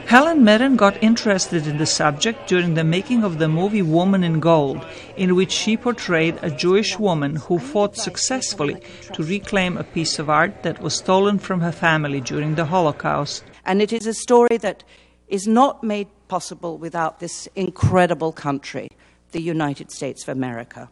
Helen Mirren got interested in the subject during the making of the movie Woman in Gold, in which she portrayed a Jewish woman who fought successfully to reclaim a piece of art that was stolen from her family during the Holocaust. And it is a story that is not made possible without this incredible country, the United States of America.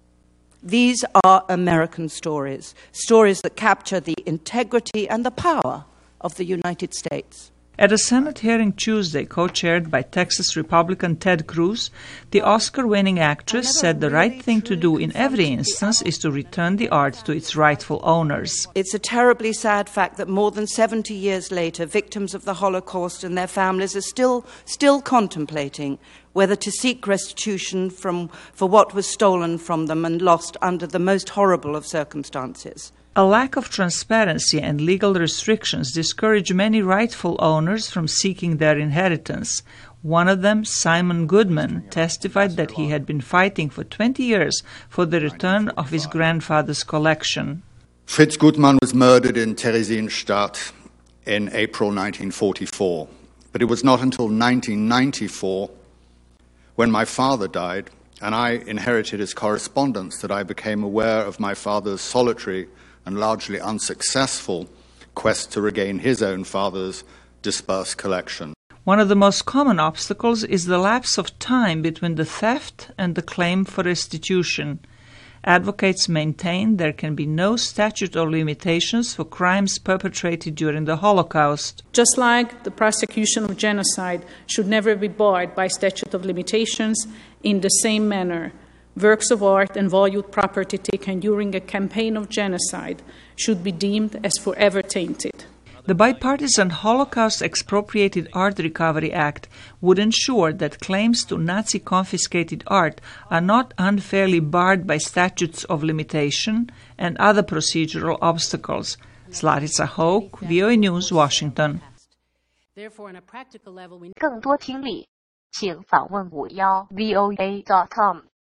These are American stories, stories that capture the integrity and the power of the United States. At a Senate hearing Tuesday, co-chaired by Texas Republican Ted Cruz, the Oscar-winning actress said the right thing to do in every instance is to return the art to its rightful owners. It's a terribly sad fact that more than 70 years later, victims of the Holocaust and their families are still contemplating whether to seek restitution for what was stolen from them and lost under the most horrible of circumstances. A lack of transparency and legal restrictions discourage many rightful owners from seeking their inheritance. One of them, Simon Goodman, testified that he had been fighting for 20 years for the return of his grandfather's collection. Fritz Goodman was murdered in Theresienstadt in April 1944. But it was not until 1994, when my father died, and I inherited his correspondence, that I became aware of my father's solitary and largely unsuccessful quest to regain his own father's dispersed collection. One of the most common obstacles is the lapse of time between the theft and the claim for restitution. Advocates maintain there can be no statute of limitations for crimes perpetrated during the Holocaust. Just like the prosecution of genocide should never be barred by statute of limitations, in the same manner, works of art and valued property taken during a campaign of genocide should be deemed as forever tainted. The bipartisan Holocaust Expropriated Art Recovery Act would ensure that claims to Nazi-confiscated art are not unfairly barred by statutes of limitation and other procedural obstacles. Slatica Hoke, VOA News, Washington. 更多听力，请访问51voa.com。